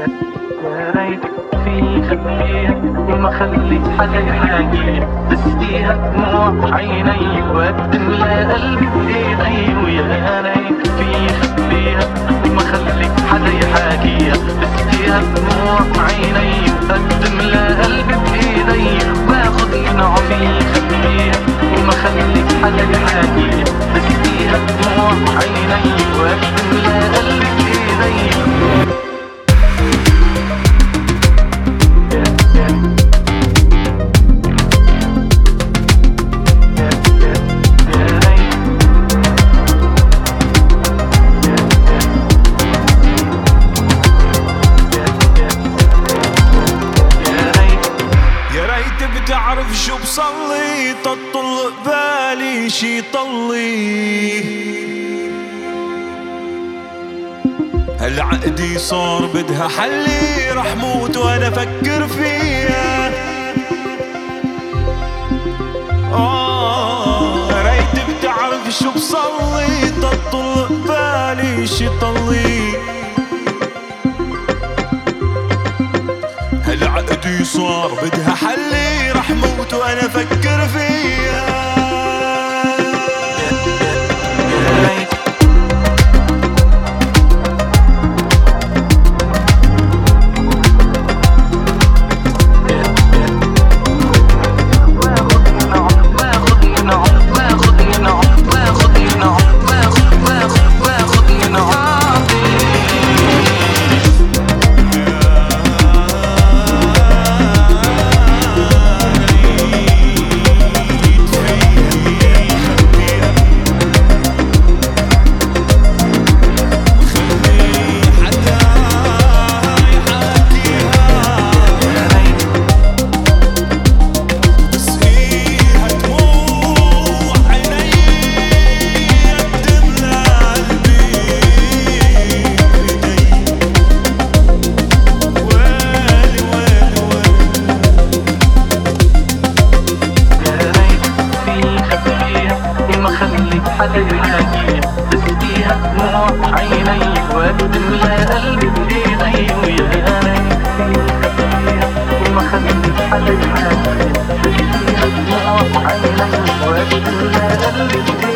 يا ريت في خبيها وما خليت حدا يحاكيها، بسقيها دموع عيني وأقدم لقلبي بإيدي. ويا ريت في خبيها وما خليت حدا يحاكيها، بسقيها دموع عيني وأقدم لقلبي بإيدي. باخد من عمري خبيها وما خليت حدا يحاكيها، بسقيها دموع عيني وأقدم لقلبي بإيدي. بتعرف شو بصلي تطل قبالي شي طلي، هالعقدي صار بدها حلي، رح موت وانا افكر فيها. ريت بتعرف شو بصلي تطل قبالي شي طلي، هالعقدي صار بدها حلي، رح موت وانا افكر فيها. حدا يحاكيها، بسقيها دموع عيني وأقدم لقلبي بإيدي. ويا ريت خبيها وما خليت حدا يحاكيها، بسقيها دموع عيني وأقدم لقلبي بإيدي.